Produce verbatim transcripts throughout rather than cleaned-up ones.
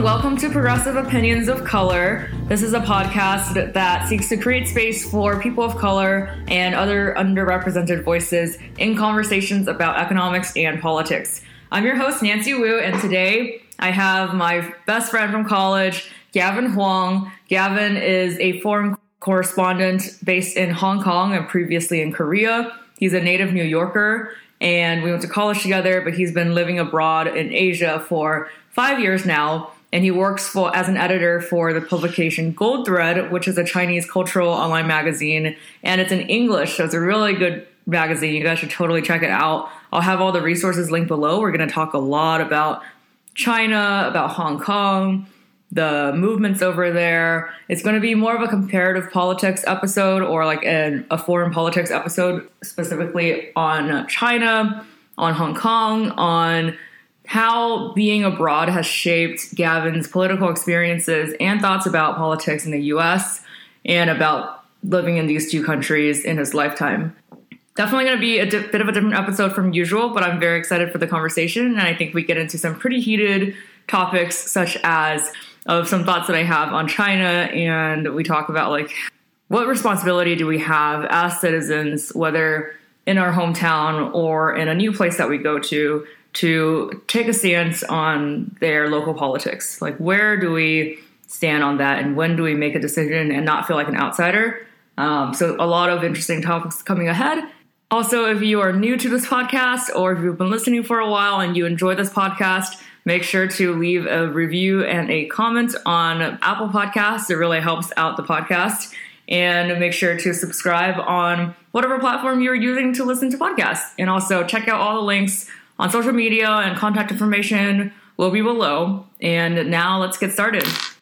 welcome to Progressive Opinions of Color. This is a podcast that seeks to create space for people of color and other underrepresented voices in conversations about economics and politics. I'm your host, Nancy Wu, and today I have my best friend from college, Gavin Huang. Gavin is a foreign correspondent based in Hong Kong and previously in Korea. He's a native New Yorker, and we went to college together, but he's been living abroad in Asia for five years now. And he works for as an editor for the publication Gold Thread, which is a Chinese cultural online magazine. And it's in English, so it's a really good magazine. You guys should totally check it out. I'll have all the resources linked below. We're going to talk a lot about China, about Hong Kong, the movements over there. It's going to be more of a comparative politics episode, or like a, a foreign politics episode, specifically on China, on Hong Kong, on how being abroad has shaped Gavin's political experiences and thoughts about politics in the U S and about living in these two countries in his lifetime. Definitely going to be a di- bit of a different episode from usual, but I'm very excited for the conversation, and I think we get into some pretty heated topics, such as of some thoughts that I have on China, and we talk about like what responsibility do we have as citizens, whether in our hometown or in a new place that we go to, to take a stance on their local politics. Like, where do we stand on that, and when do we make a decision and not feel like an outsider? Um, so a lot of interesting topics coming ahead. Also, if you are new to this podcast, or if you've been listening for a while and you enjoy this podcast, make sure to leave a review and a comment on Apple Podcasts. It really helps out the podcast. And make sure to subscribe on whatever platform you're using to listen to podcasts. And also check out all the links on social media, and contact information will be below. And now let's get started.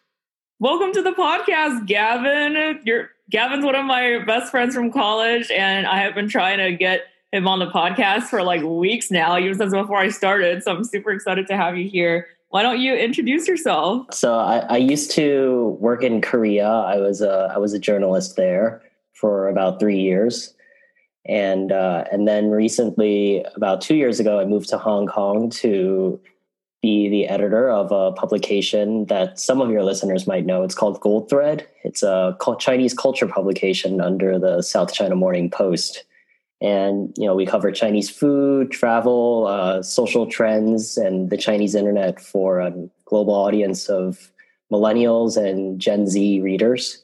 Welcome to the podcast, Gavin. You're, Gavin's one of my best friends from college, and I have been trying to get him on the podcast for like weeks now, even since before I started. So I'm super excited to have you here. Why don't you introduce yourself? So I, I used to work in Korea. I was a, I was a journalist there for about three years. And uh, and then recently, about two years ago, I moved to Hong Kong to be the editor of a publication that some of your listeners might know. It's called Gold Thread. It's a Chinese culture publication under the South China Morning Post. And, you know, we cover Chinese food, travel, uh, social trends, and the Chinese internet for a global audience of millennials and Gen Z readers.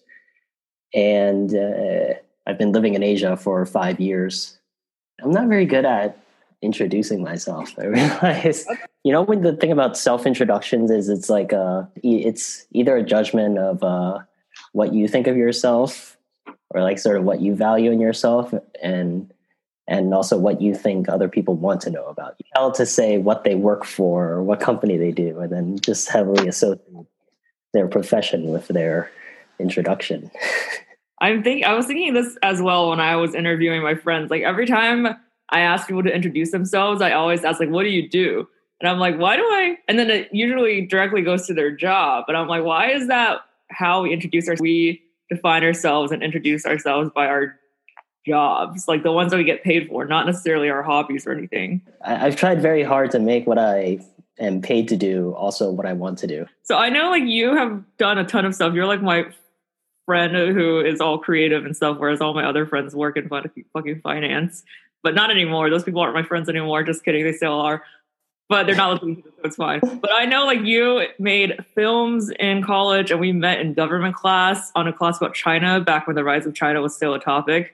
And uh, I've been living in Asia for five years. I'm not very good at introducing myself. I realize, you know, when the thing about self-introductions is it's like a, it's either a judgment of uh, what you think of yourself, or like sort of what you value in yourself, and and also what you think other people want to know about you. How to say what they work for or what company they do, and then just heavily associate their profession with their introduction. I'm think I was thinking this as well when I was interviewing my friends. Like, every time I ask people to introduce themselves, I always ask, like, what do you do? And I'm like, why do I? And then it usually directly goes to their job. But I'm like, why is that how we introduce ourselves? We define ourselves and introduce ourselves by our jobs, like the ones that we get paid for, not necessarily our hobbies or anything. I've tried very hard to make what I am paid to do also what I want to do. So I know, like, you have done a ton of stuff. You're like my friend who is all creative and stuff, whereas all my other friends work in fucking finance. But not anymore. Those people aren't my friends anymore. Just kidding. They still are. But they're not listening to this, so it's fine. But I know, like, you made films in college, and we met in government class on a class about China back when the rise of China was still a topic.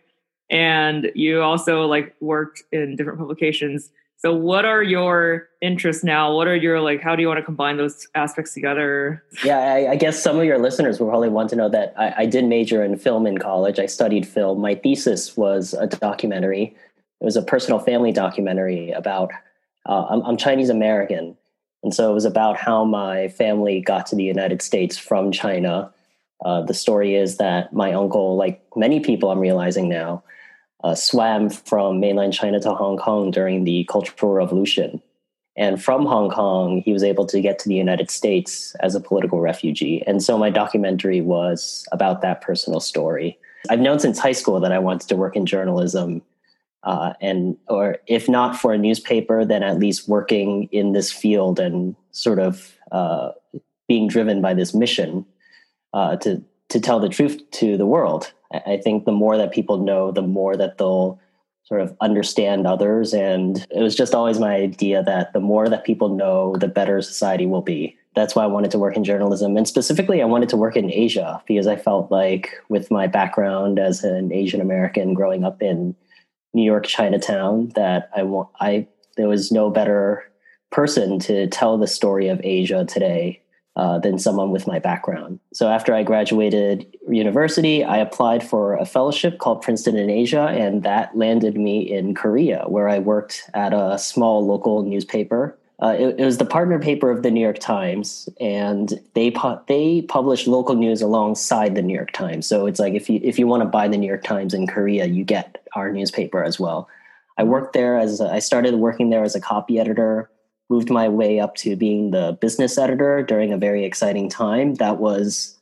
And you also, like, worked in different publications. So what are your interests now? What are your, like, how do you want to combine those aspects together? Yeah, I, I guess some of your listeners will probably want to know that I, I did major in film in college. I studied film. My thesis was a documentary. It was a personal family documentary about, uh, I'm, I'm Chinese American. And so it was about how my family got to the United States from China. Uh, the story is that my uncle, like many people I'm realizing now, Uh, swam from mainland China to Hong Kong during the Cultural Revolution. And from Hong Kong, he was able to get to the United States as a political refugee. And so my documentary was about that personal story. I've known since high school that I wanted to work in journalism, uh, and or if not for a newspaper, then at least working in this field and sort of uh, being driven by this mission uh, to to tell the truth to the world. I think the more that people know, the more that they'll sort of understand others. And it was just always my idea that the more that people know, the better society will be. That's why I wanted to work in journalism. And specifically, I wanted to work in Asia because I felt like with my background as an Asian American growing up in New York, Chinatown, that I want, I, there was no better person to tell the story of Asia today uh, than someone with my background. So after I graduated university, I applied for a fellowship called Princeton in Asia, and that landed me in Korea, where I worked at a small local newspaper. Uh, it, it was the partner paper of the New York Times, and they pu- they publish local news alongside the New York Times. So it's like if you if you want to buy the New York Times in Korea, you get our newspaper as well. I worked there as a, I started working there as a copy editor, moved my way up to being the business editor during a very exciting time. That was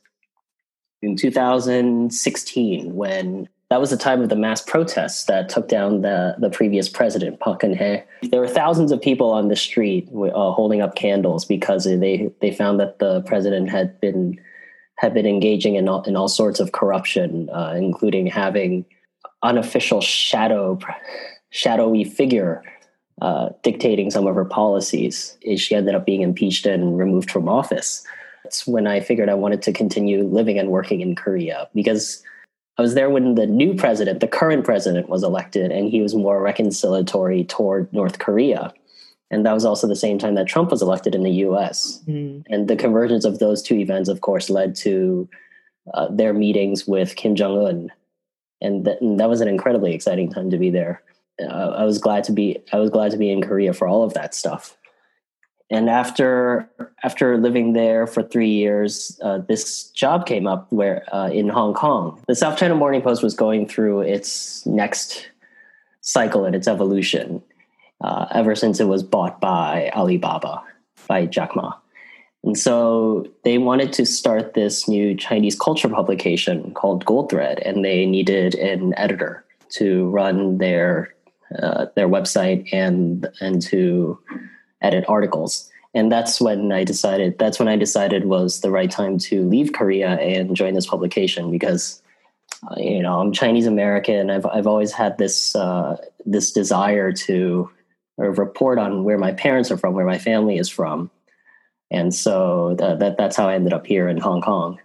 in two thousand sixteen, when that was the time of the mass protests that took down the, the previous president, Park Geun-hye. There were thousands of people on the street uh, holding up candles because they, they found that the president had been had been engaging in all, in all sorts of corruption, uh, including having unofficial shadow shadowy figure uh, dictating some of her policies. She ended up being impeached and removed from office. That's when I figured I wanted to continue living and working in Korea, because I was there when the new president, the current president, was elected, and he was more reconciliatory toward North Korea. And that was also the same time that Trump was elected in the U S. Mm. And the convergence of those two events, of course, led to uh, their meetings with Kim Jong-un. And, th- and that was an incredibly exciting time to be there. Uh, I was glad to be I was glad to be in Korea for all of that stuff. And after after living there for three years, uh, this job came up where uh, in Hong Kong, the South China Morning Post was going through its next cycle in its evolution, uh, ever since it was bought by Alibaba, by Jack Ma. And so they wanted to start this new Chinese culture publication called Gold Thread, and they needed an editor to run their uh, their website and and to edit articles. And that's when I decided, that's when I decided was the right time to leave Korea and join this publication, because, uh, you know, I'm Chinese American. I've, I've always had this, uh, this desire to uh, report on where my parents are from, where my family is from. And so that, that that's how I ended up here in Hong Kong.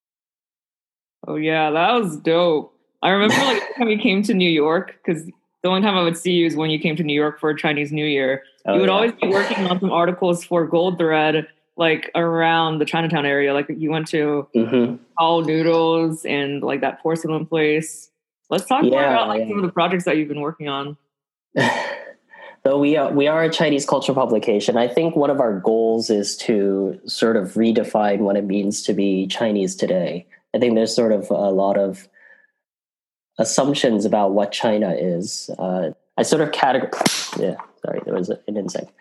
Oh yeah, that was dope. I remember like every time you came to New York, because the only time I would see you is when you came to New York for Chinese New Year. Oh, you would yeah. always be working on some articles for Gold Thread, like around the Chinatown area. Like you went to mm-hmm. All Noodles and like that porcelain place. Let's talk yeah, more about like yeah. some of the projects that you've been working on. So we are, we are a Chinese culture publication. I think one of our goals is to sort of redefine what it means to be Chinese today. I think there's sort of a lot of assumptions about what China is. Uh, I sort of categorize, yeah, sorry, there was a, an insect.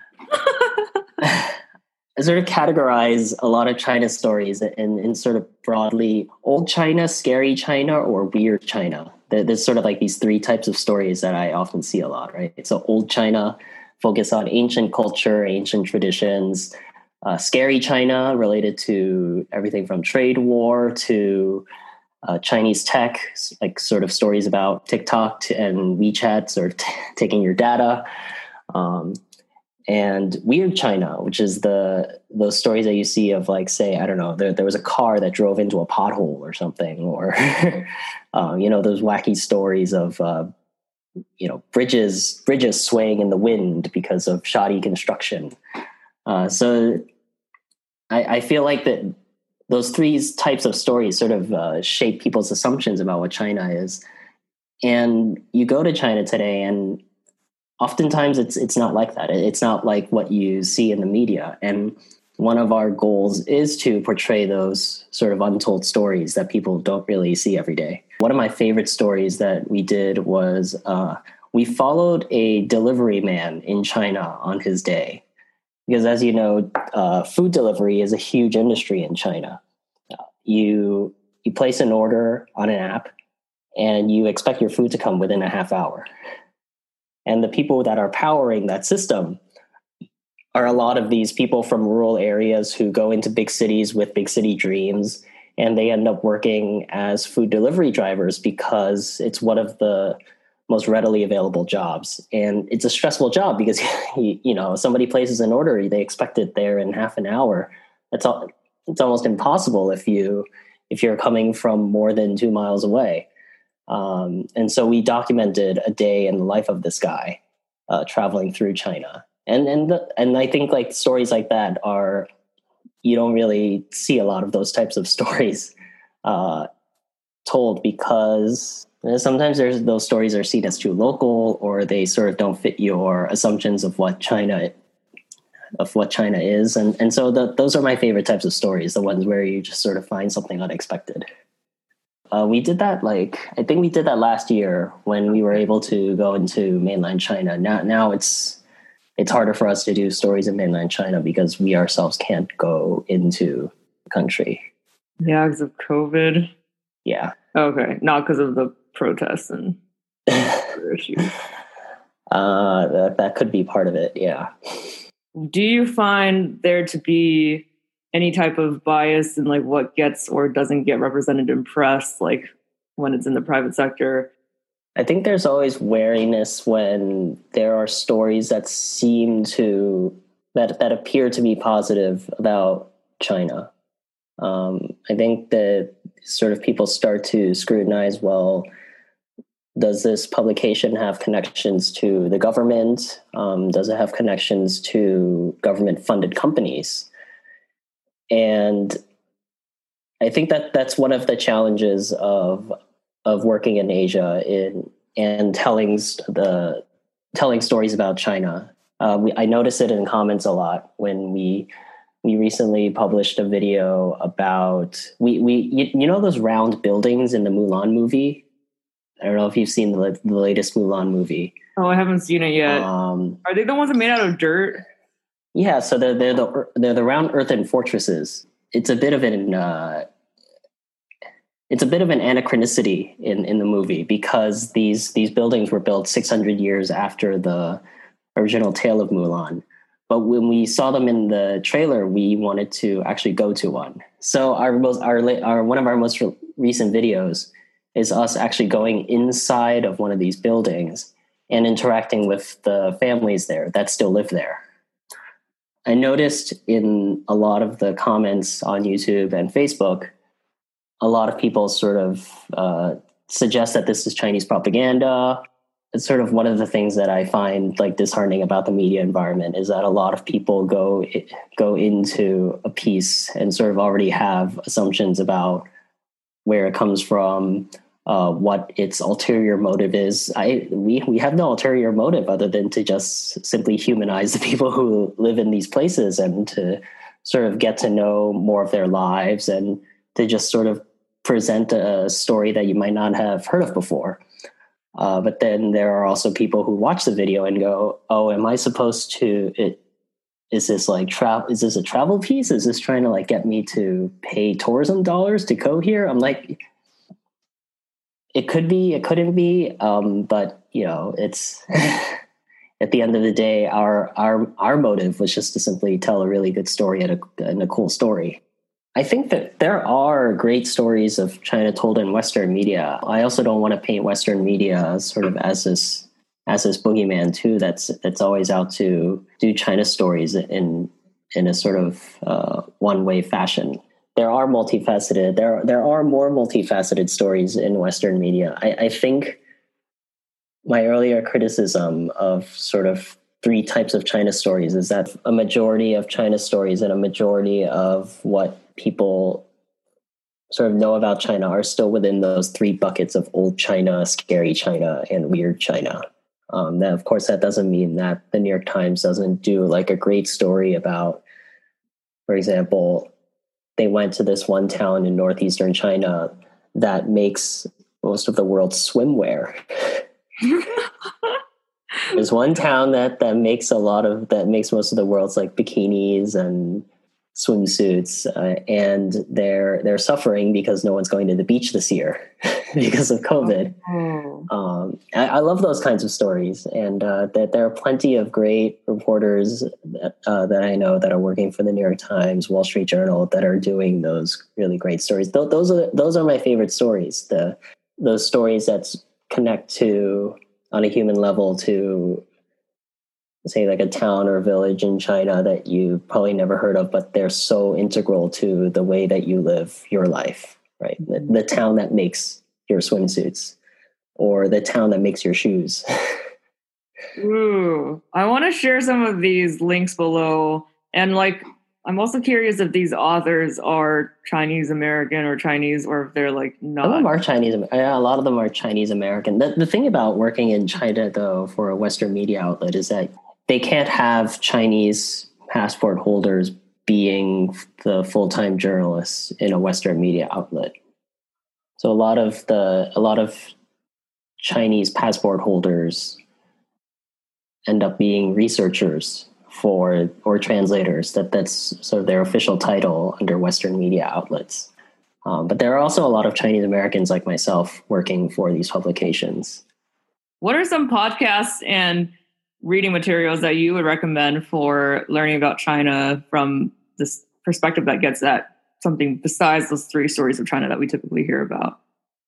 I sort of categorize a lot of China stories in, in sort of broadly old China, scary China, or weird China. There's sort of like these three types of stories that I often see a lot, right? So old China, focus on ancient culture, ancient traditions. Uh, scary China, related to everything from trade war to Uh, Chinese tech, like sort of stories about TikTok and WeChat sort of t- taking your data. Um, and weird China, which is the those stories that you see of like, say, I don't know, there, there was a car that drove into a pothole or something, or, um, you know, those wacky stories of, uh, you know, bridges, bridges swaying in the wind because of shoddy construction. Uh, so I, I feel like that those three types of stories sort of uh, shape people's assumptions about what China is. And you go to China today, and oftentimes it's it's not like that. It's not like what you see in the media. And one of our goals is to portray those sort of untold stories that people don't really see every day. One of my favorite stories that we did was uh, we followed a delivery man in China on his day. Because as you know, uh, food delivery is a huge industry in China. Uh, you you place an order on an app, and you expect your food to come within a half hour. And the people that are powering that system are a lot of these people from rural areas who go into big cities with big city dreams, and they end up working as food delivery drivers because it's one of the most readily available jobs. And it's a stressful job because, you know, somebody places an order, they expect it there in half an hour. That's all. It's almost impossible if you, if you're coming from more than two miles away. Um, and so we documented a day in the life of this guy uh, traveling through China. And, and, the, and I think like stories like that are, you don't really see a lot of those types of stories uh, told because sometimes there's those stories are seen as too local, or they sort of don't fit your assumptions of what China of what China is. And, and so the, those are my favorite types of stories, the ones where you just sort of find something unexpected. Uh, we did that like, I think we did that last year when we were able to go into mainland China. Now, now it's, it's harder for us to do stories in mainland China because we ourselves can't go into the country. Yeah, because of COVID. Yeah. Okay, not because of the protests and other issues. Uh, that, that could be part of it, yeah. Do you find there to be any type of bias in like what gets or doesn't get represented in press, like when it's in the private sector? I think there's always wariness when there are stories that seem to, that, that appear to be positive about China. Um, I think that sort of people start to scrutinize, well, does this publication have connections to the government? Um, does it have connections to government-funded companies? And I think that that's one of the challenges of of working in Asia in and telling the telling stories about China. Uh, we, I notice it in comments a lot when we we recently published a video about we we you, you know those round buildings in the Mulan movie. I don't know if you've seen the, the latest Mulan movie. Oh, I haven't seen it yet. Um, Are they the ones that are made out of dirt? Yeah, so they're they're the they're the round earthen fortresses. It's a bit of an uh, it's a bit of an anachronicity in, in the movie because these these buildings were built six hundred years after the original Tale of Mulan. But when we saw them in the trailer, we wanted to actually go to one. So our most our our one of our most recent videos is us actually going inside of one of these buildings and interacting with the families there that still live there. I noticed in a lot of the comments on YouTube and Facebook, a lot of people sort of uh, suggest that this is Chinese propaganda. It's sort of one of the things that I find like disheartening about the media environment is that a lot of people go go into a piece and sort of already have assumptions about where it comes from, uh, what its ulterior motive is. I we we have no ulterior motive other than to just simply humanize the people who live in these places and to sort of get to know more of their lives and to just sort of present a story that you might not have heard of before. Uh, but then there are also people who watch the video and go, "Oh, am I supposed to? It, is this like travel? Is this a travel piece? Is this trying to like get me to pay tourism dollars to go here?" I'm like, it could be, it couldn't be, um, but you know, it's at the end of the day, our our our motive was just to simply tell a really good story and a, and a cool story. I think that there are great stories of China told in Western media. I also don't want to paint Western media as sort of as this as this boogeyman too. That's that's always out to do China stories in in a sort of uh, one way fashion. There are multifaceted. There there are more multifaceted stories in Western media. I, I think my earlier criticism of sort of three types of China stories is that a majority of China stories and a majority of what people sort of know about China are still within those three buckets of old China, scary China, and weird China. Um, that, of course, that doesn't mean that the New York Times doesn't do like a great story about, for example, they went to this one town in northeastern China that makes most of the world's swimwear. There's one town that, that makes a lot of, that makes most of the world's like bikinis and swimsuits, uh, and they're they're suffering because no one's going to the beach this year because of COVID. Oh. Um, I, I love those kinds of stories, and uh, that there are plenty of great reporters that, uh, that I know that are working for the New York Times, Wall Street Journal, that are doing those really great stories. Th- those are those are my favorite stories. The those stories that connect to on a human level to, say, like a town or village in China that you probably never heard of, but they're so integral to the way that you live your life, right? The, the town that makes your swimsuits, or the town that makes your shoes. Ooh, I want to share some of these links below. And like, I'm also curious if these authors are Chinese American or Chinese, or if they're like not. Some of them are Chinese. Yeah, a lot of them are Chinese American. The, the thing about working in China, though, for a Western media outlet is that they can't have Chinese passport holders being the full-time journalists in a Western media outlet. So a lot of the a lot of Chinese passport holders end up being researchers for or translators. That that's sort of their official title under Western media outlets. Um, but there are also a lot of Chinese Americans like myself working for these publications. What are some podcasts and reading materials that you would recommend for learning about China from this perspective that gets at something besides those three stories of China that we typically hear about?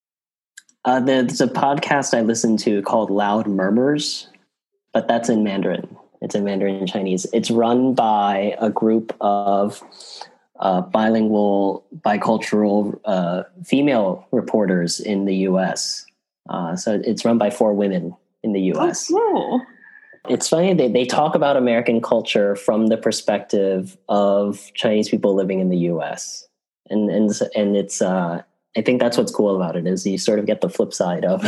Uh, there's a podcast I listen to called Loud Murmurs, but that's in Mandarin. It's in Mandarin Chinese. It's run by a group of uh, bilingual, bicultural uh, female reporters in the U S. Uh, so it's run by four women in the U S. Oh, cool. It's funny, they, they talk about American culture from the perspective of Chinese people living in the U S. And and and it's uh, I think that's what's cool about it, is you sort of get the flip side of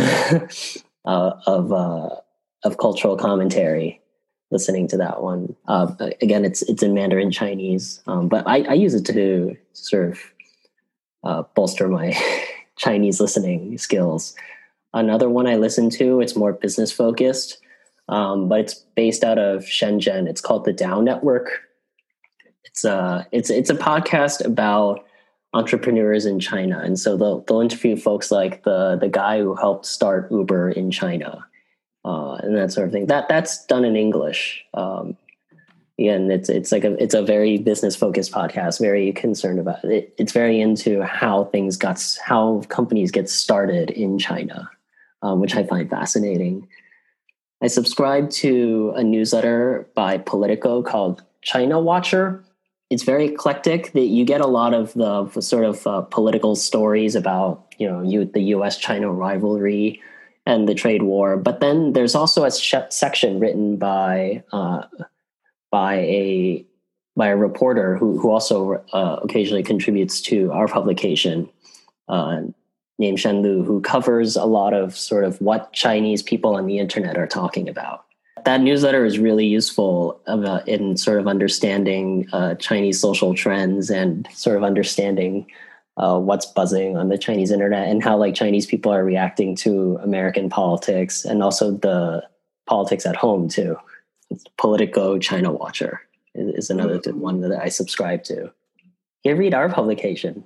uh, of uh, of cultural commentary listening to that one. Uh, again, it's it's in Mandarin Chinese, um, but I, I use it to sort of uh, bolster my Chinese listening skills. Another one I listen to, it's more business focused. Um, but it's based out of Shenzhen. It's called the Dow Network. It's a it's it's a podcast about entrepreneurs in China, and so they'll they'll interview folks like the the guy who helped start Uber in China, uh, and that sort of thing. That that's done in English. Um, and it's it's like a it's a very business focused podcast. Very concerned about it. It's very into how things got how companies get started in China, um, which I find fascinating. I subscribe to a newsletter by Politico called China Watcher. It's very eclectic. That you get a lot of the sort of uh, political stories about, you know, you, the U S China rivalry and the trade war. But then there's also a sh- section written by uh, by a by a reporter who who also uh, occasionally contributes to our publication, uh, named Shen Lu, who covers a lot of sort of what Chinese people on the internet are talking about. That newsletter is really useful uh, in sort of understanding uh, Chinese social trends and sort of understanding uh, what's buzzing on the Chinese internet and how like Chinese people are reacting to American politics and also the politics at home too. It's Politico China Watcher is, is another mm-hmm. one that I subscribe to. You read our publication.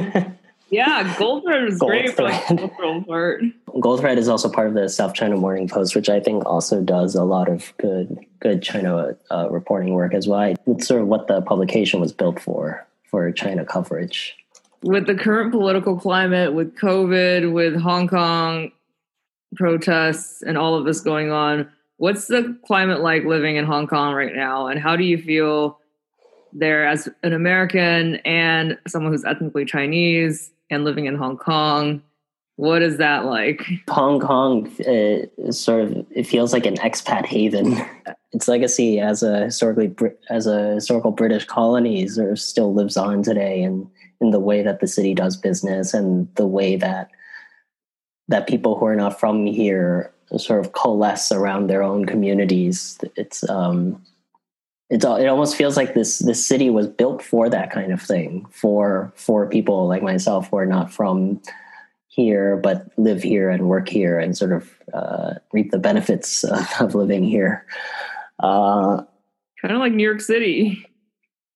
Yeah, Goldthread is Gold great Thread. for the cultural part. Goldthread is also part of the South China Morning Post, which I think also does a lot of good good China uh, reporting work as well. It's sort of what the publication was built for, for China coverage. With the current political climate, with COVID, with Hong Kong protests and all of this going on, what's the climate like living in Hong Kong right now? And how do you feel there as an American and someone who's ethnically Chinese and living in Hong Kong? What is that like? Hong Kong uh, is sort of, it feels like an expat haven. Its legacy as a historically as a historical British colony sort of still lives on today, and in the way that the city does business and the way that that people who are not from here sort of coalesce around their own communities. It's um, it's it almost feels like this this city was built for that kind of thing, for for people like myself who are not from here but live here and work here and sort of uh, reap the benefits of, of living here. Uh, kind of like New York City. Uh,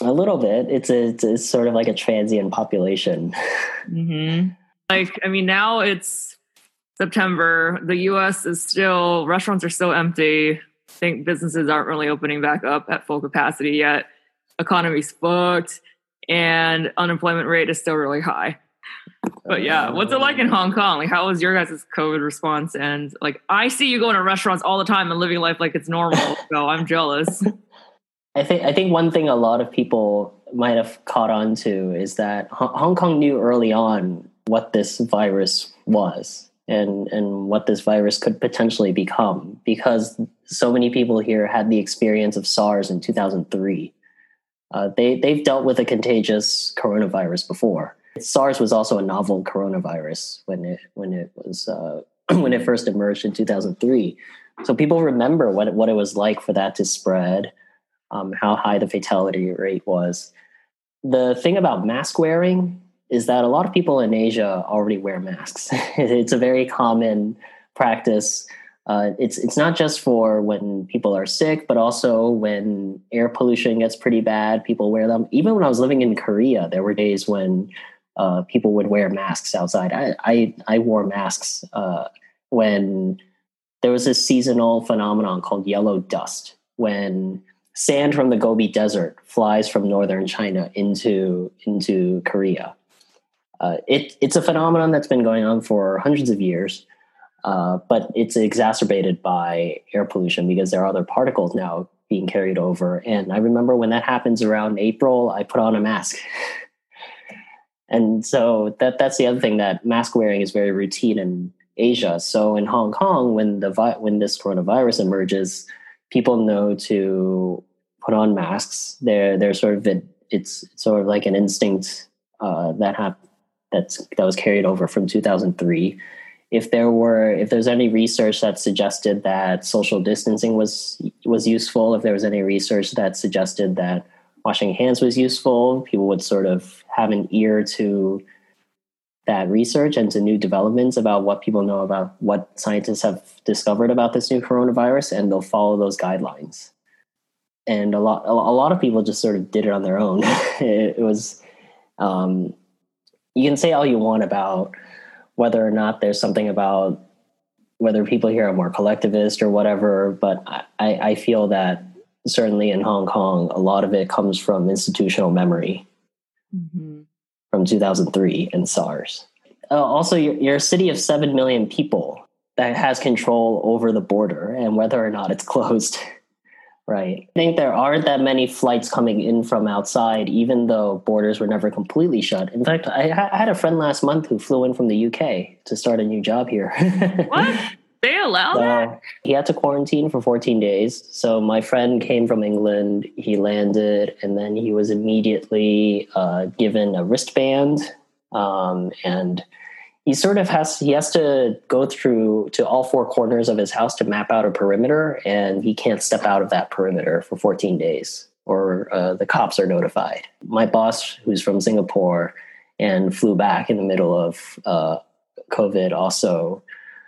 A little bit. It's a, it's, it's sort of like a transient population. Mm-hmm. Like, I mean, now it's September. The U S is still, restaurants are still empty. I think businesses aren't really opening back up at full capacity yet. Economy's fucked, and unemployment rate is still really high. But yeah, what's it like in Hong Kong? Like, how was your guys' COVID response? And like, I see you going to restaurants all the time and living life like it's normal. So I'm jealous. I think I think one thing a lot of people might have caught on to is that H- Hong Kong knew early on what this virus was and, and what this virus could potentially become, because so many people here had the experience of SARS in two thousand three. Uh, they, they've dealt with a contagious coronavirus before. SARS was also a novel coronavirus when it when it was uh, when it first emerged in two thousand three. So people remember what it, what it was like for that to spread, um, how high the fatality rate was. The thing about mask wearing is that a lot of people in Asia already wear masks. It's a very common practice. Uh, it's it's not just for when people are sick, but also when air pollution gets pretty bad, people wear them. Even when I was living in Korea, there were days when uh, people would wear masks outside. I I, I wore masks uh, when there was this seasonal phenomenon called yellow dust, when sand from the Gobi Desert flies from northern China into into Korea. Uh, it, it's a phenomenon that's been going on for hundreds of years. Uh, but it's exacerbated by air pollution because there are other particles now being carried over. And I remember when that happens around April, I put on a mask. And so that that's the other thing, that mask wearing is very routine in Asia. So in Hong Kong, when the vi- when this coronavirus emerges, people know to put on masks. They're they're sort of it, it's sort of like an instinct uh, that hap- that's that was carried over from two thousand three. If there were, if there's any research that suggested that social distancing was was useful, if there was any research that suggested that washing hands was useful, people would sort of have an ear to that research and to new developments about what people know about what scientists have discovered about this new coronavirus, and they'll follow those guidelines. And a lot, a lot of people just sort of did it on their own. it, it was, um, you can say all you want about whether or not there's something about whether people here are more collectivist or whatever. But I, I feel that certainly in Hong Kong, a lot of it comes from institutional memory mm-hmm. from two thousand three and SARS. Uh, also, you're, you're a city of seven million people that has control over the border and whether or not it's closed. Right. I think there aren't that many flights coming in from outside, even though borders were never completely shut. In fact, I, ha- I had a friend last month who flew in from the U K to start a new job here. What? They allow so that? He had to quarantine for fourteen days. So my friend came from England. He landed, and then he was immediately uh, given a wristband, um, and he sort of has, he has to go through to all four corners of his house to map out a perimeter, and he can't step out of that perimeter for fourteen days or uh, the cops are notified. My boss, who's from Singapore and flew back in the middle of uh, COVID, also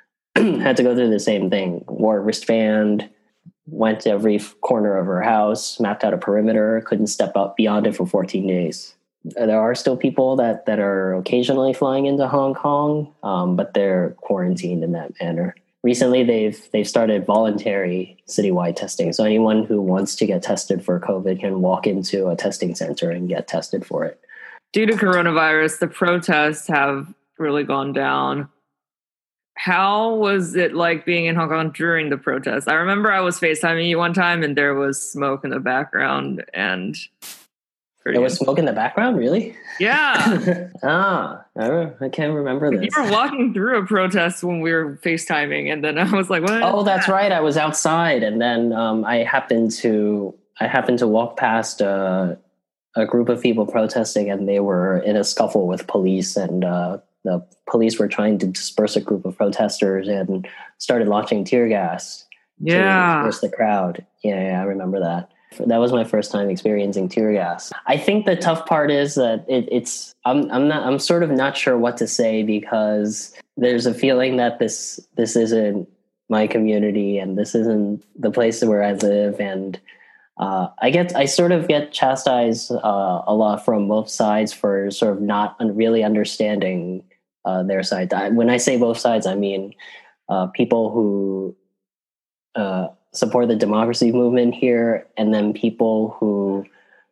had to go through the same thing. Wore a wristband, went to every corner of her house, mapped out a perimeter, couldn't step up beyond it for fourteen days. There are still people that, that are occasionally flying into Hong Kong, um, but they're quarantined in that manner. Recently, they've they've started voluntary citywide testing. So anyone who wants to get tested for COVID can walk into a testing center and get tested for it. Due to coronavirus, the protests have really gone down. How was it like being in Hong Kong during the protests? I remember I was FaceTiming you one time and there was smoke in the background and... There was smoke in the background, really? Yeah. ah, I, I can't remember this. You were walking through a protest when we were FaceTiming, and then I was like, "What?" Oh, that's right. I was outside, and then um, I happened to I happened to walk past uh, a group of people protesting, and they were in a scuffle with police, and uh, the police were trying to disperse a group of protesters and started launching tear gas yeah. to disperse the crowd. Yeah, yeah, I remember that. That was my first time experiencing tear gas. I think the tough part is that it, it's I'm I'm not I'm sort of not sure what to say, because there's a feeling that this this isn't my community and this isn't the place where I live, and uh, I get I sort of get chastised uh, a lot from both sides for sort of not un- really understanding uh, their side. I, when I say both sides, I mean uh, people who uh, support the democracy movement here, and then people who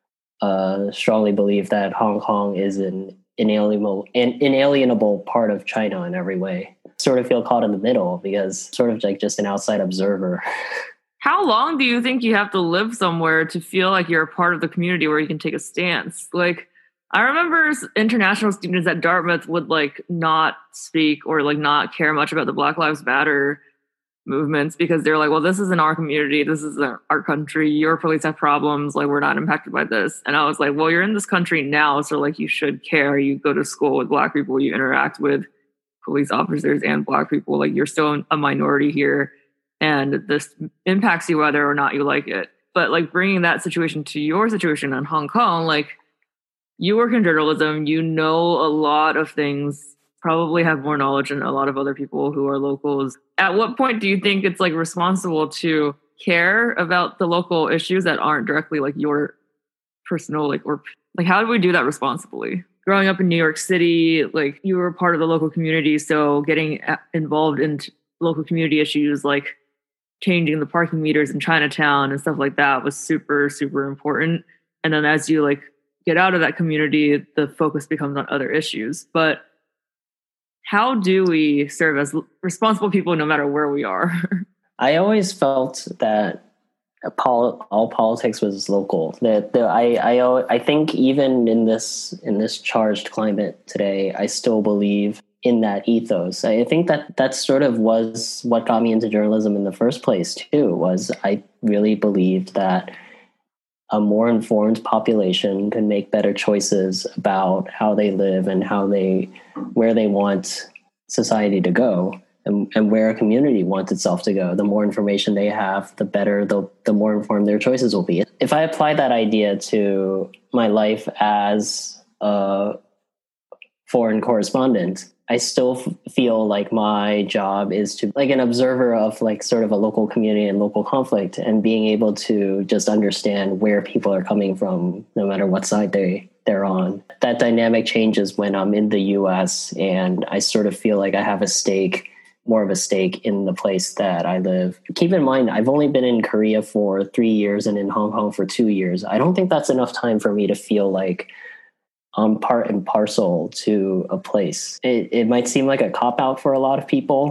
uh, strongly believe that Hong Kong is an inalienable, an inalienable part of China in every way. Sort of feel caught in the middle because sort of like just an outside observer. How long do you think you have to live somewhere to feel like you're a part of the community where you can take a stance? Like, I remember international students at Dartmouth would like not speak or like not care much about the Black Lives Matter movements because they're like, well, this isn't our community. This is our country. Your police have problems. Like, we're not impacted by this. And I was like, well, you're in this country now. So like, you should care. You go to school with Black people. You interact with police officers and Black people. Like, you're still a minority here. And this impacts you whether or not you like it. But like bringing that situation to your situation in Hong Kong, like you work in journalism, you know a lot of things, probably have more knowledge than a lot of other people who are locals. At what point do you think it's like responsible to care about the local issues that aren't directly like your personal, like, or like, how do we do that responsibly? Growing up in New York City, like you were part of the local community. So getting involved in t- local community issues, like changing the parking meters in Chinatown and stuff like that was super, super important. And then as you like get out of that community, the focus becomes on other issues. But how do we serve as responsible people no matter where we are? I always felt that pol- all politics was local. That the, I, I I think even in this in this charged climate today, I still believe in that ethos. I think that that sort of was what got me into journalism in the first place too, was I really believed that a more informed population can make better choices about how they live and how they, where they want society to go and, and where a community wants itself to go. The more information they have, the better, the, the more informed their choices will be. If I apply that idea to my life as a foreign correspondent, I still f- feel like my job is to like an observer of like sort of a local community and local conflict and being able to just understand where people are coming from, no matter what side they, they're on. That dynamic changes when I'm in the U S and I sort of feel like I have a stake, more of a stake in the place that I live. Keep in mind, I've only been in Korea for three years and in Hong Kong for two years. I don't think that's enough time for me to feel like I'm part and parcel to a place. It, it might seem like a cop-out for a lot of people,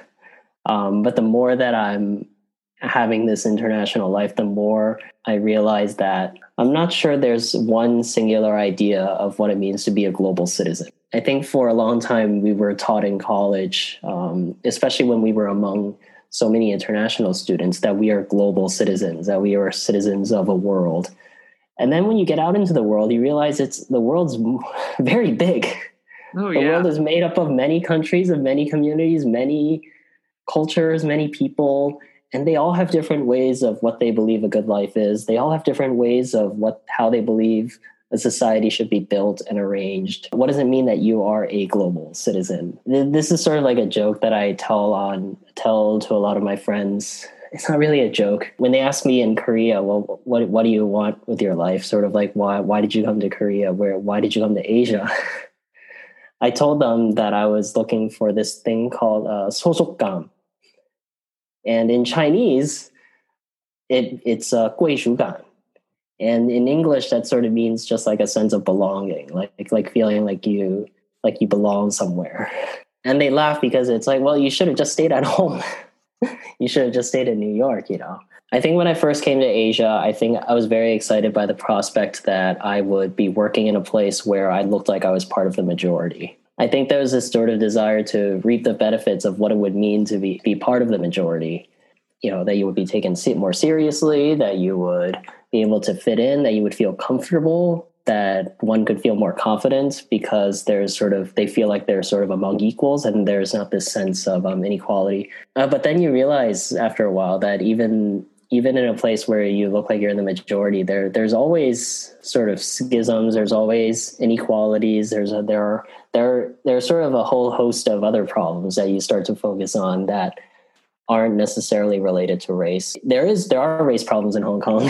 um, but the more that I'm having this international life, the more I realize that I'm not sure there's one singular idea of what it means to be a global citizen. I think for a long time we were taught in college, um, especially when we were among so many international students, that we are global citizens, that we are citizens of a world. And then when you get out into the world, you realize it's the world's very big. Oh, the yeah. world is made up of many countries, of many communities, many cultures, many people, and they all have different ways of what they believe a good life is. They all have different ways of what how they believe a society should be built and arranged. What does it mean that you are a global citizen? This is sort of like a joke that I tell on tell to a lot of my friends. It's not really a joke. When they ask me in Korea, well, what what do you want with your life? Sort of like, why why did you come to Korea? Where why did you come to Asia? I told them that I was looking for this thing called uh, 소속감. And in Chinese, it it's uh, 归属感. And in English, that sort of means just like a sense of belonging, like like feeling like you like you belong somewhere. And they laugh because it's like, well, you should have just stayed at home. You should have just stayed in New York, you know. I think when I first came to Asia, I think I was very excited by the prospect that I would be working in a place where I looked like I was part of the majority. I think there was this sort of desire to reap the benefits of what it would mean to be, be part of the majority. You know, that you would be taken more seriously, that you would be able to fit in, that you would feel comfortable, that one could feel more confident because there's sort of, they feel like they're sort of among equals and there's not this sense of um, inequality. Uh, but then you realize after a while that even even in a place where you look like you're in the majority, there there's always sort of schisms, there's always inequalities, there's a, there are there there's sort of a whole host of other problems that you start to focus on that aren't necessarily related to race. There is there are race problems in Hong Kong.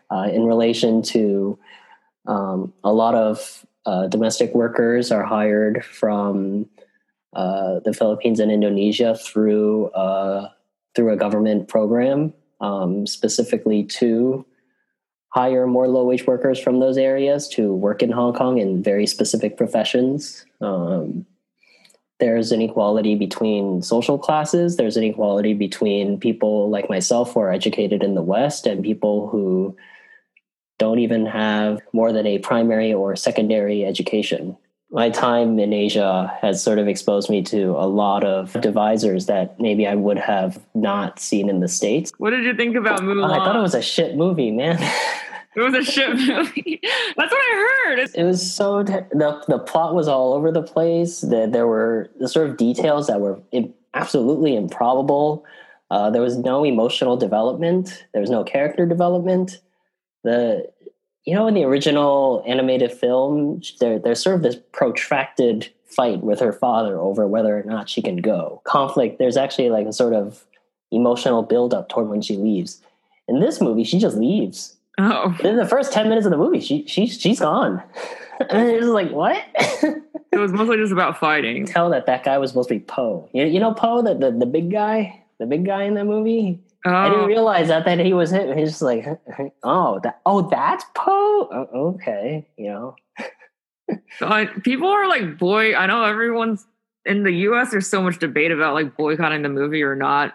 uh, in relation to um, a lot of uh, domestic workers are hired from uh, the Philippines and Indonesia through uh, through a government program, um, specifically to hire more low-wage workers from those areas to work in Hong Kong in very specific professions. Um, there's inequality between social classes. There's inequality between people like myself who are educated in the West and people who don't even have more than a primary or secondary education. My time in Asia has sort of exposed me to a lot of divisors that maybe I would have not seen in the States. What did you think about Mulan? I thought it was a shit movie, man. It was a shit movie. That's what I heard. It's- it was so the the plot was all over the place. That there were the sort of details that were absolutely improbable. Uh, there was no emotional development. There was no character development. The you know in the original animated film, there there's sort of this protracted fight with her father over whether or not she can go. Conflict. There's actually like a sort of emotional buildup toward when she leaves. In this movie, she just leaves. Oh. In the first ten minutes of the movie, she she she's gone. And it was like, what? It was mostly just about fighting. Tell that that guy was supposed to be Poe. You, you know Poe, the, the the big guy, the big guy in that movie. Oh. I didn't realize that that he was him. He's just like, oh, that oh, that's Poe. Oh, okay, you know. So, like, people are like, boy, I know everyone's in the U S. There's so much debate about like boycotting the movie or not.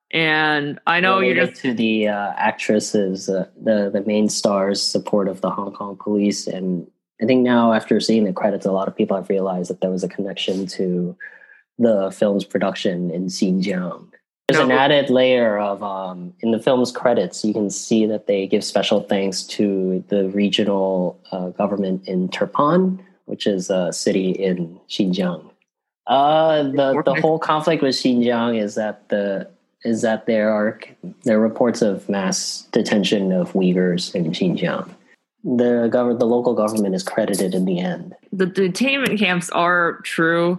And I know you just to the uh, actresses, uh, the the main star's support of the Hong Kong police, and I think now after seeing the credits, a lot of people have realized that there was a connection to the film's production in Xinjiang. There's no. an added layer of um, in the film's credits. You can see that they give special thanks to the regional uh, government in Turpan, which is a city in Xinjiang. Uh, the the whole conflict with Xinjiang is that the is that there are there are reports of mass detention of Uyghurs in Xinjiang. The government, the local government, is credited in the end. The detainment camps are true,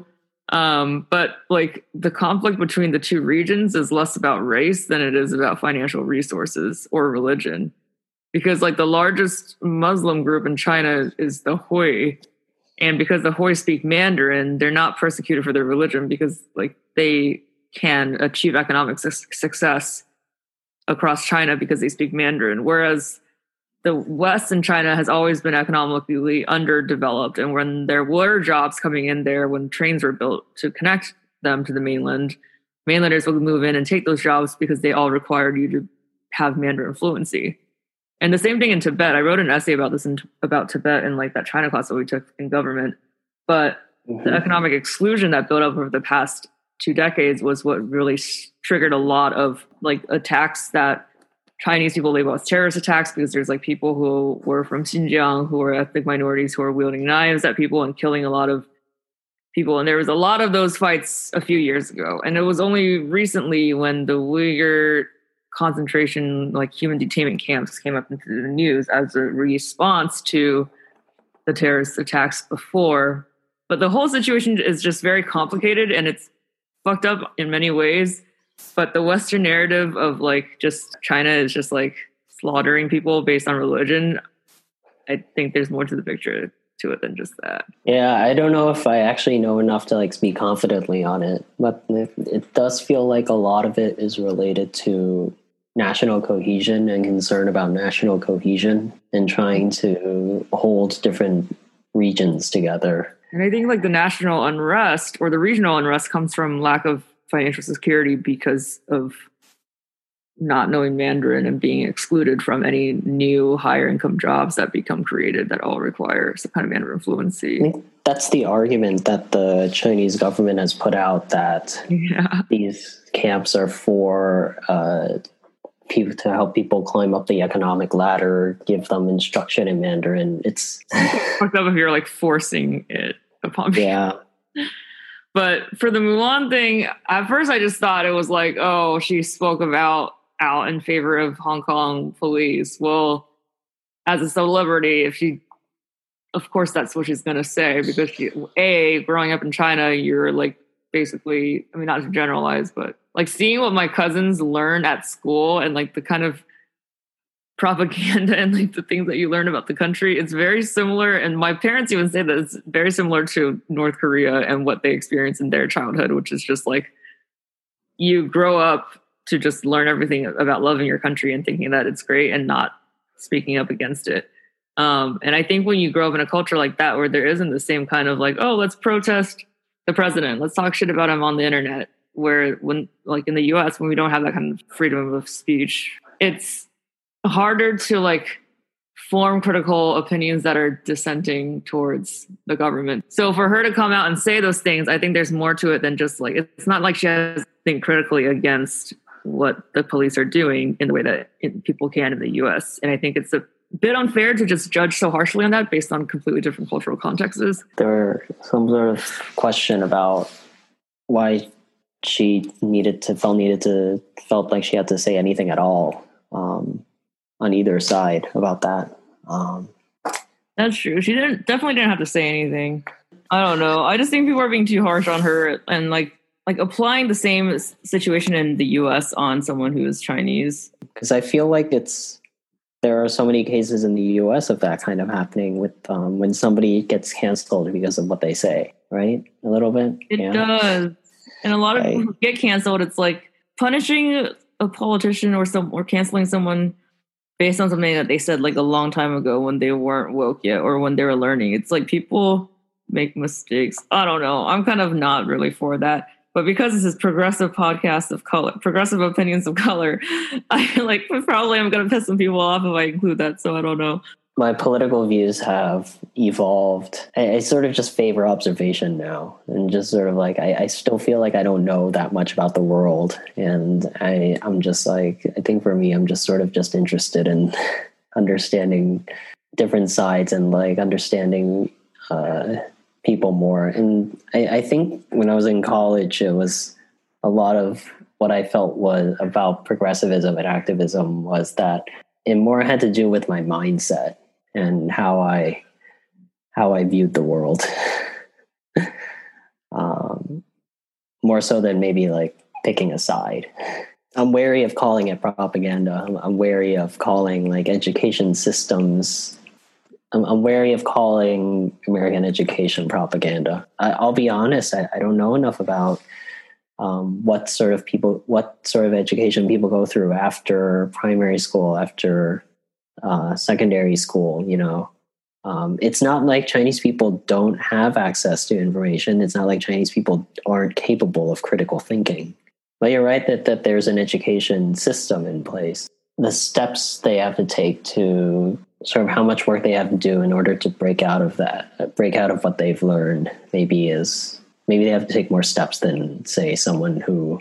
um, but like the conflict between the two regions is less about race than it is about financial resources or religion, because like the largest Muslim group in China is the Hui, and because the Hui speak Mandarin, they're not persecuted for their religion because like they can achieve economic su- success across China because they speak Mandarin. Whereas the West in China has always been economically underdeveloped. And when there were jobs coming in there, when trains were built to connect them to the mainland, mainlanders would move in and take those jobs because they all required you to have Mandarin fluency. And the same thing in Tibet. I wrote an essay about this in, about Tibet in like that China class that we took in government. But mm-hmm. the economic exclusion that built up over the past two decades was what really triggered a lot of like attacks that Chinese people label as terrorist attacks, because there's like people who were from Xinjiang who are ethnic minorities who are wielding knives at people and killing a lot of people. And there was a lot of those fights a few years ago. And it was only recently when the Uyghur concentration, like human detainment camps, came up into the news as a response to the terrorist attacks before. But the whole situation is just very complicated and it's fucked up in many ways. But the Western narrative of like just China is just like slaughtering people based on religion, I think there's more to the picture to it than just that. Yeah, I don't know if I actually know enough to like speak confidently on it, but it, it does feel like a lot of it is related to national cohesion and concern about national cohesion and trying to hold different regions together. And I think like the national unrest or the regional unrest comes from lack of financial security because of not knowing Mandarin and being excluded from any new higher income jobs that become created that all require some kind of Mandarin fluency. I think that's the argument that the Chinese government has put out, that yeah. these camps are for uh, people to help people climb up the economic ladder, give them instruction in Mandarin. It's fucked up if you're like forcing it upon people. Yeah. But for the Mulan thing, at first I just thought it was like, oh, she spoke about out in favor of Hong Kong police. Well, as a celebrity, if she, of course, that's what she's going to say, because she, A, growing up in China, you're like basically, I mean, not to generalize, but like seeing what my cousins learn at school and like the kind of propaganda and like the things that you learn about the country. It's very similar. And my parents even say that it's very similar to North Korea and what they experience in their childhood, which is just like you grow up to just learn everything about loving your country and thinking that it's great and not speaking up against it. Um, and I think when you grow up in a culture like that, where there isn't the same kind of like, oh, let's protest the president, let's talk shit about him on the internet, where when like in the U S, when we don't have that kind of freedom of speech, it's harder to like form critical opinions that are dissenting towards the government. So for her to come out and say those things, I think there's more to it than just like, it's not like she has to think critically against what the police are doing in the way that it, people can in the U S. And I think it's a bit unfair to just judge so harshly on that based on completely different cultural contexts. There some sort of question about why she needed to felt needed to felt like she had to say anything at all um, on either side about that. Um, That's true. She didn't definitely didn't have to say anything. I don't know. I just think people are being too harsh on her and like like applying the same situation in the U S on someone who is Chinese. Because I feel like it's there are so many cases in the U S of that kind of happening with um, when somebody gets canceled because of what they say, right? A little bit. It yeah. does. And a lot of right. people who get canceled, it's like punishing a politician or some or canceling someone based on something that they said like a long time ago when they weren't woke yet or when they were learning. It's like people make mistakes. I don't know. I'm kind of not really for that. But because this is progressive podcast of color, progressive opinions of color, I like probably I'm going to piss some people off if I include that. So I don't know. My political views have evolved. I, I sort of just favor observation now, and just sort of like I, I still feel like I don't know that much about the world, and I I'm just like I think for me I'm just sort of just interested in understanding different sides and like understanding. Uh, people more. And I, I think when I was in college, it was a lot of what I felt was about progressivism and activism was that it more had to do with my mindset and how I, how I viewed the world. um, more so than maybe like picking a side. I'm wary of calling it propaganda. I'm, I'm wary of calling like education systems I'm, I'm wary of calling American education propaganda. I, I'll be honest, I, I don't know enough about um, what sort of people, what sort of education people go through after primary school, after uh, secondary school. You know, um, it's not like Chinese people don't have access to information. It's not like Chinese people aren't capable of critical thinking. But you're right that that there's an education system in place. The steps they have to take to sort of how much work they have to do in order to break out of that, break out of what they've learned, maybe is maybe they have to take more steps than, say, someone who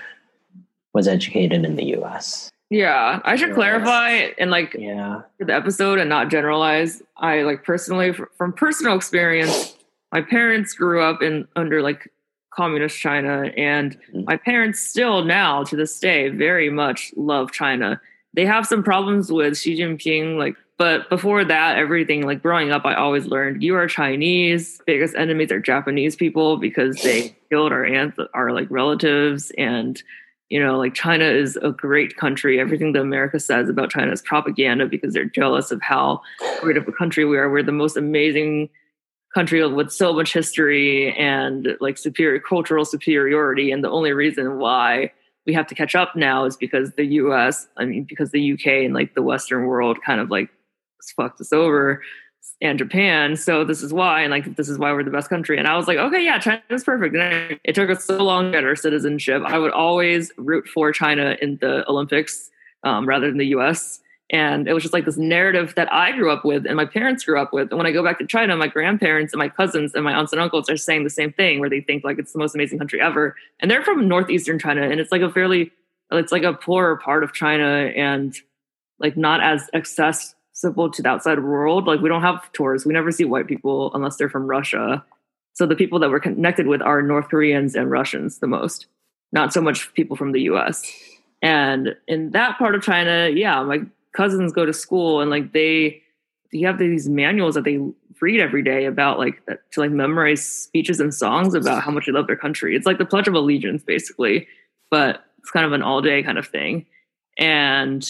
was educated in the U S. Yeah, I should clarify and like yeah. for the episode and not generalize. I like personally, from personal experience, my parents grew up in under like communist China, and mm-hmm. my parents still now to this day very much love China. They have some problems with Xi Jinping, like, but before that, everything, like growing up, I always learned you are Chinese. Biggest enemies are Japanese people because they killed our aunts, our like relatives. And, you know, like China is a great country. Everything that America says about China is propaganda because they're jealous of how great of a country we are. We're the most amazing country with so much history and like superior cultural superiority. And the only reason why we have to catch up now is because the U S, I mean, because the U K and like the Western world kind of like fucked us over, and Japan. So this is why, and like, this is why we're the best country. And I was like, okay, yeah, China's perfect. And it took us so long to get our citizenship. I would always root for China in the Olympics um, rather than the U S. And it was just like this narrative that I grew up with and my parents grew up with. And when I go back to China, my grandparents and my cousins and my aunts and uncles are saying the same thing, where they think like it's the most amazing country ever. And they're from northeastern China. And it's like a fairly, it's like a poorer part of China and like not as accessible to the outside world. Like we don't have tourists. We never see white people unless they're from Russia. So the people that we're connected with are North Koreans and Russians the most, not so much people from the U S. And in that part of China, yeah, my cousins go to school and like they you have these manuals that they read every day about like that, to like memorize speeches and songs about how much they love their country. It's like the Pledge of Allegiance basically, but it's kind of an all day kind of thing. And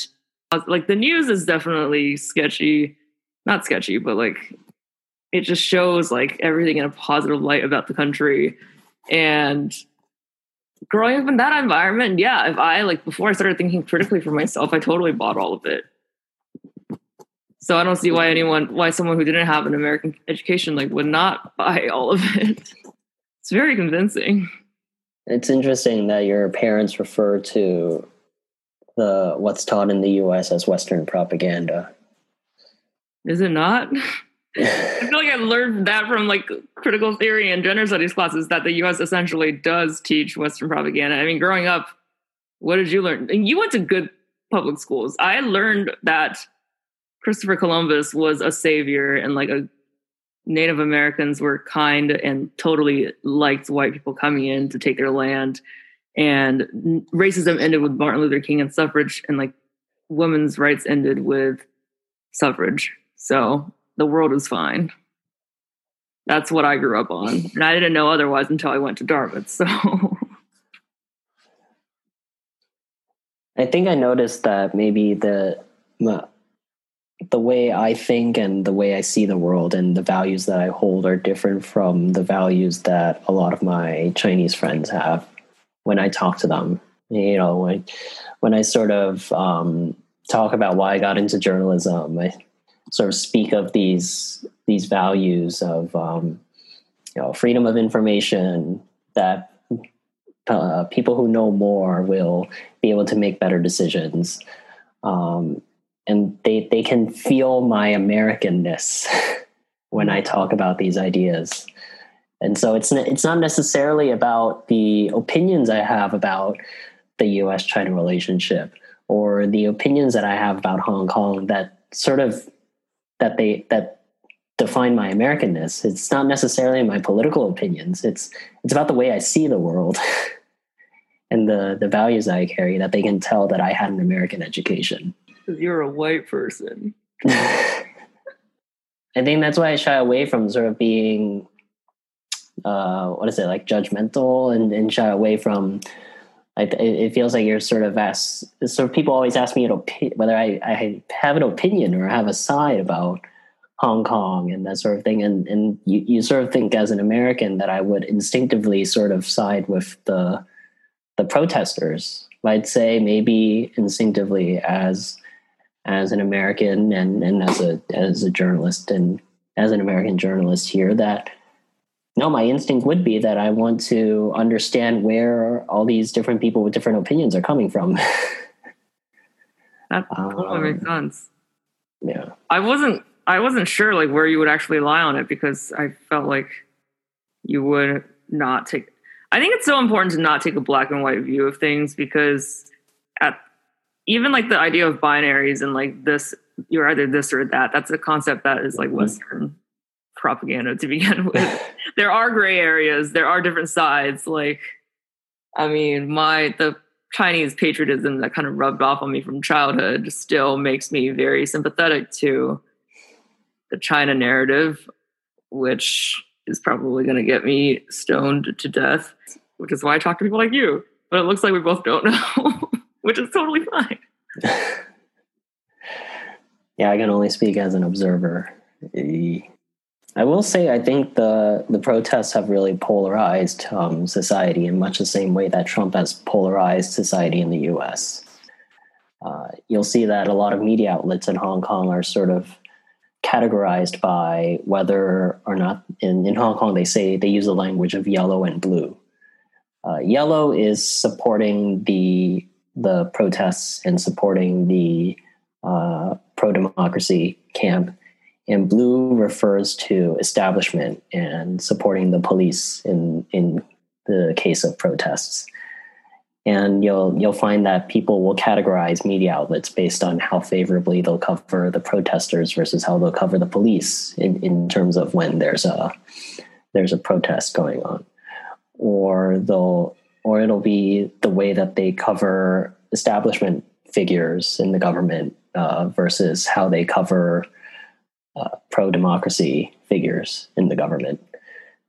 Like the news is definitely sketchy, not sketchy, but like it just shows like everything in a positive light about the country. And growing up in that environment, yeah, if I like before I started thinking critically for myself, I totally bought all of it. So I don't see why anyone, why someone who didn't have an American education like would not buy all of it. It's very convincing. It's interesting that your parents refer to the what's taught in the U S as Western propaganda. Is it not? I feel like I learned that from like critical theory and gender studies classes that the U S essentially does teach Western propaganda. I mean, growing up, what did you learn? And you went to good public schools. I learned that Christopher Columbus was a savior and like a Native Americans were kind and totally liked white people coming in to take their land. And racism ended with Martin Luther King and suffrage, and like women's rights ended with suffrage. So the world is fine. That's what I grew up on. And I didn't know otherwise until I went to Dartmouth. So I think I noticed that maybe the the way I think and the way I see the world and the values that I hold are different from the values that a lot of my Chinese friends have when I talk to them. You know, when, when I sort of um, talk about why I got into journalism, I sort of speak of these these values of um, you know, freedom of information, that uh, people who know more will be able to make better decisions. Um, and they, they can feel my Americanness when I talk about these ideas. And so it's it's not necessarily about the opinions I have about the U S China relationship or the opinions that I have about Hong Kong that sort of that they that define my Americanness. It's not necessarily my political opinions. It's it's about the way I see the world and the the values that I carry, that they can tell that I had an American education. Because you're a white person. I think that's why I shy away from sort of being, uh, what is it, like judgmental, and, and shy away from, like, it, it feels like you're sort of asked, sort of people always ask me opi- whether I, I have an opinion or have a side about Hong Kong and that sort of thing. And, and you, you sort of think as an American that I would instinctively sort of side with the, the protesters. I'd say maybe instinctively as as an American and, and as a as a journalist and as an American journalist here, that no, my instinct would be that I want to understand where all these different people with different opinions are coming from. That totally um, makes sense. Yeah. I wasn't I wasn't sure like where you would actually lie on it, because I felt like you would not take I think it's so important to not take a black and white view of things, because at even like the idea of binaries and like this, you're either this or that, that's a concept that is like Western propaganda to begin with. There are gray areas, there are different sides. Like, I mean, my, the Chinese patriotism that kind of rubbed off on me from childhood still makes me very sympathetic to the China narrative, which is probably going to get me stoned to death, which is why I talk to people like you. But it looks like we both don't know, which is totally fine. Yeah, I can only speak as an observer. I will say I think the, the protests have really polarized um, society in much the same way that Trump has polarized society in the U S. Uh, you'll see that a lot of media outlets in Hong Kong are sort of categorized by whether or not, in, in Hong Kong, they say they use the language of yellow and blue. Uh, yellow is supporting the the protests and supporting the uh, pro-democracy camp, and blue refers to establishment and supporting the police in in the case of protests. And you'll you'll find that people will categorize media outlets based on how favorably they'll cover the protesters versus how they'll cover the police in, in terms of when there's a there's a protest going on. Or they'll or it'll be the way that they cover establishment figures in the government uh, versus how they cover uh, pro-democracy figures in the government.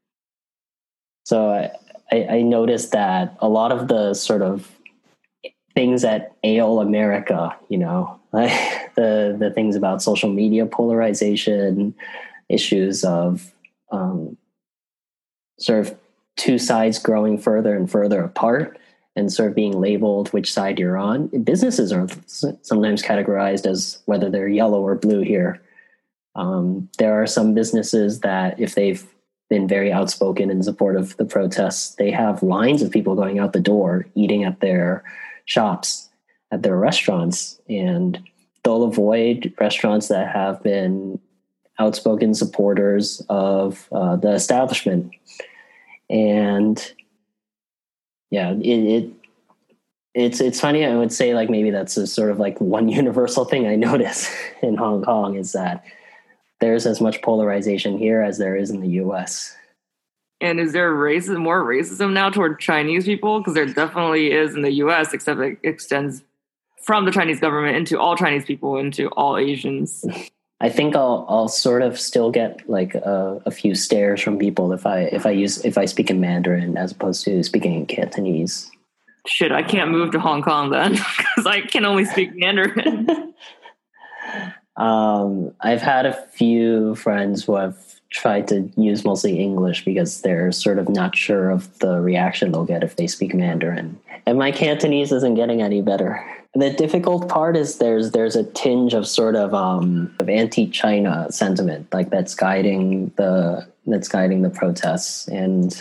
So I, I, I noticed that a lot of the sort of things that ail America, you know, like the, the things about social media polarization, issues of um, sort of two sides growing further and further apart and sort of being labeled which side you're on. Businesses are sometimes categorized as whether they're yellow or blue here. Um, there are some businesses that if they've been very outspoken in support of the protests, they have lines of people going out the door, eating at their shops, at their restaurants, and they'll avoid restaurants that have been outspoken supporters of uh, the establishment. And yeah, it, it it's it's funny. I would say like maybe that's a sort of like one universal thing I notice in Hong Kong is that there's as much polarization here as there is in the U S. And is there racism, more racism now toward Chinese people? Because there definitely is in the U S, except it extends from the Chinese government into all Chinese people, into all Asians. I think I'll I'll sort of still get like a, a few stares from people if I if I use if I speak in Mandarin as opposed to speaking in Cantonese. Shit, I can't move to Hong Kong then because I can only speak Mandarin. um, I've had a few friends who have tried to use mostly English because they're sort of not sure of the reaction they'll get if they speak Mandarin. And my Cantonese isn't getting any better. The difficult part is there's there's a tinge of sort of um, of anti-China sentiment, like that's guiding the that's guiding the protests, and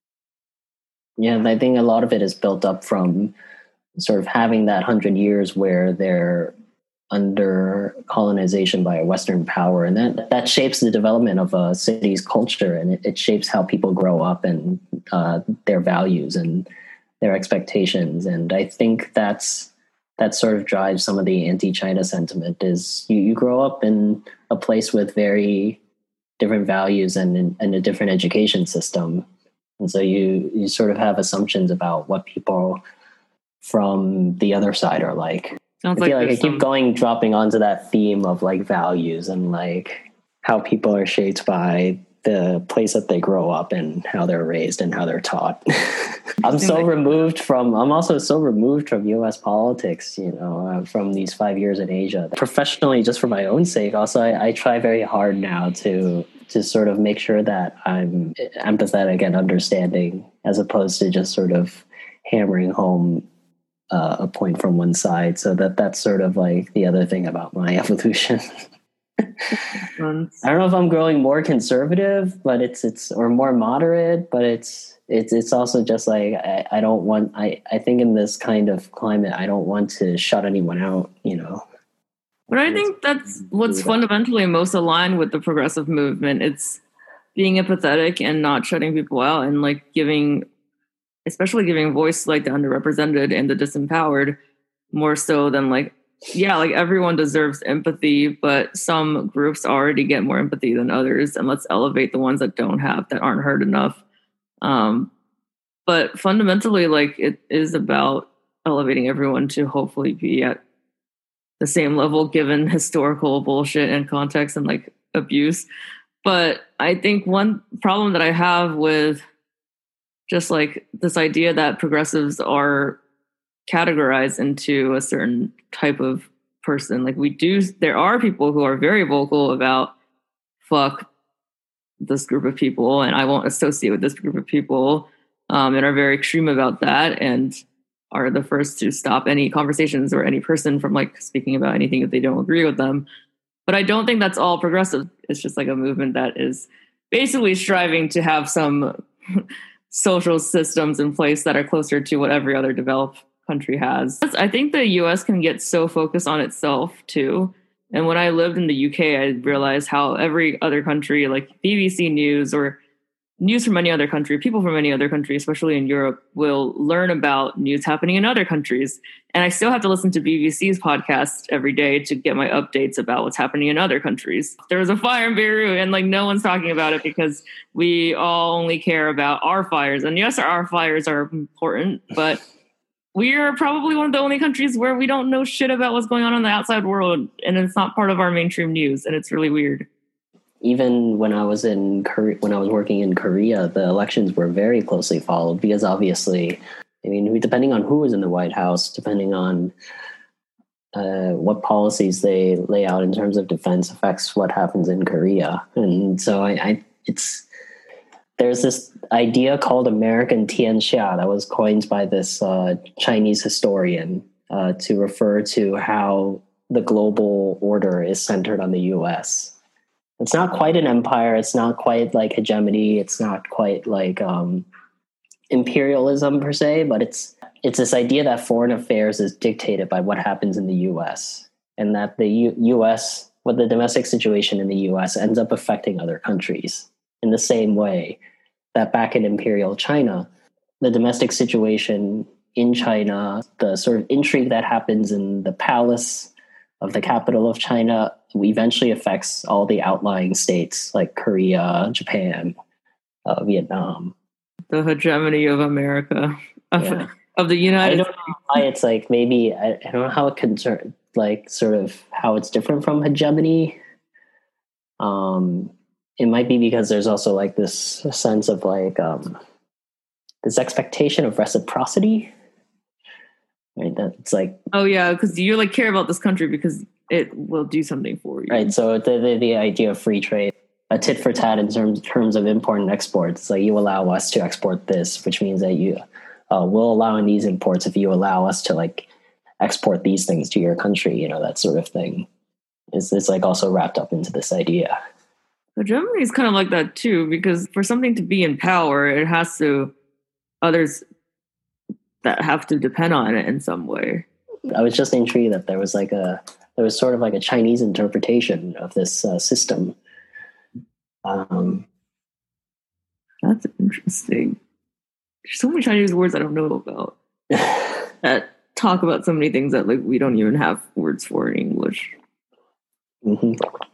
yeah, I think a lot of it is built up from sort of having that hundred years where they're under colonization by a Western power, and that that shapes the development of a city's culture, and it, it shapes how people grow up and uh, their values and their expectations, and I think that's. That sort of drives some of the anti-China sentiment is you, you grow up in a place with very different values and, and a different education system. And so you, you sort of have assumptions about what people from the other side are like. Sounds I feel like, like I some... keep going, dropping onto that theme of like values and like how people are shaped by the place that they grow up and how they're raised and how they're taught. I'm so removed from, I'm also so removed from U S politics, you know, uh, from these five years in Asia. Professionally, just for my own sake, also, I, I try very hard now to to sort of make sure that I'm empathetic and understanding as opposed to just sort of hammering home uh, a point from one side. So that that's sort of like the other thing about my evolution. I don't know if I'm growing more conservative, but it's it's or more moderate, but it's it's it's also just like I, I don't want I, I think in this kind of climate I don't want to shut anyone out, you know. But I think that's what's fundamentally most aligned with the progressive movement. It's being empathetic and not shutting people out and like giving, especially giving voice to like the underrepresented and the disempowered more so than like, yeah, like everyone deserves empathy, but some groups already get more empathy than others. And let's elevate the ones that don't have, that aren't heard enough. Um, but fundamentally, like it is about elevating everyone to hopefully be at the same level given historical bullshit and context and like abuse. But I think one problem that I have with just like this idea that progressives are categorized into a certain type of person, like we do, there are people who are very vocal about fuck this group of people and I won't associate with this group of people, um, and are very extreme about that and are the first to stop any conversations or any person from like speaking about anything if they don't agree with them. But I don't think that's all progressive. It's just like a movement that is basically striving to have some social systems in place that are closer to what every other developed country has. I think the U S can get so focused on itself too. And when I lived in the U K, I realized how every other country, like B B C News or news from any other country, people from any other country, especially in Europe, will learn about news happening in other countries. And I still have to listen to B B C's podcast every day to get my updates about what's happening in other countries. There was a fire in Beirut and like no one's talking about it because we all only care about our fires. And yes, our fires are important, but we are probably one of the only countries where we don't know shit about what's going on in the outside world. And it's not part of our mainstream news. And it's really weird. Even when I was in Korea, when I was working in Korea, the elections were very closely followed because obviously I mean, depending on who is in the White House, depending on uh, what policies they lay out in terms of defense affects what happens in Korea. And so I, I it's there's this idea called American Tianxia that was coined by this uh, Chinese historian uh, to refer to how the global order is centered on the U S. It's not quite an empire. It's not quite like hegemony. It's not quite like um, imperialism per se, but it's it's this idea that foreign affairs is dictated by what happens in the U S, and that the U- U.S., what the domestic situation in the U S ends up affecting other countries in the same way that back in imperial China, the domestic situation in China, the sort of intrigue that happens in the palace of the capital of China eventually affects all the outlying states like Korea, Japan, uh, Vietnam. The hegemony of America, of, yeah. of the United States. I don't know why it's like maybe, I, I don't know how it concern, like sort of how it's different from hegemony. Um, it might be because there's also like this sense of like um, this expectation of reciprocity. Right, that's like, oh yeah, because you like care about this country because it will do something for you. Right, so the the, the idea of free trade, a tit for tat in terms terms of import and export. It's like you allow us to export this, which means that you uh, will allow in these imports if you allow us to like export these things to your country. You know, that sort of thing is is like also wrapped up into this idea. Hegemony is kind of like that too, because for something to be in power, it has to others that have to depend on it in some way. I was just intrigued that there was like a there was sort of like a Chinese interpretation of this uh, system. Um, That's interesting. There's so many Chinese words I don't know about that talk about so many things that like we don't even have words for in English. Mm-hmm.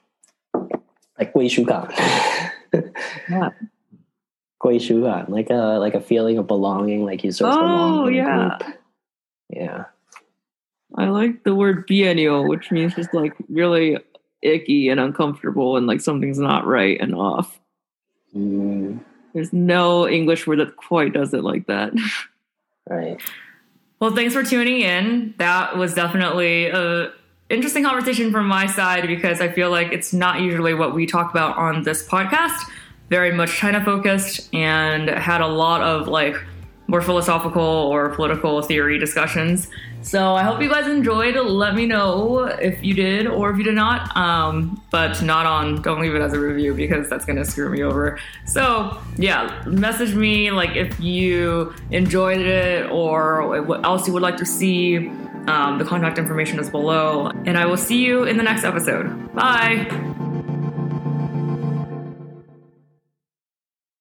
Like 归属感. Yeah. 归属感, like a like a feeling of belonging, like you sort of oh, belong in yeah. a group. Yeah. I like the word biennial, which means just like really icky and uncomfortable and like something's not right and off. Mm. There's no English word that quite does it like that. Right. Well, thanks for tuning in. That was definitely a interesting conversation from my side because I feel like it's not usually what we talk about on this podcast. Very much China focused and had a lot of like more philosophical or political theory discussions. So I hope you guys enjoyed. Let me know if you did or if you did not. Um, but not on, don't leave it as a review because that's going to screw me over. So yeah, message me like if you enjoyed it or what else you would like to see. Um, the contact information is below. And I will see you in the next episode. Bye.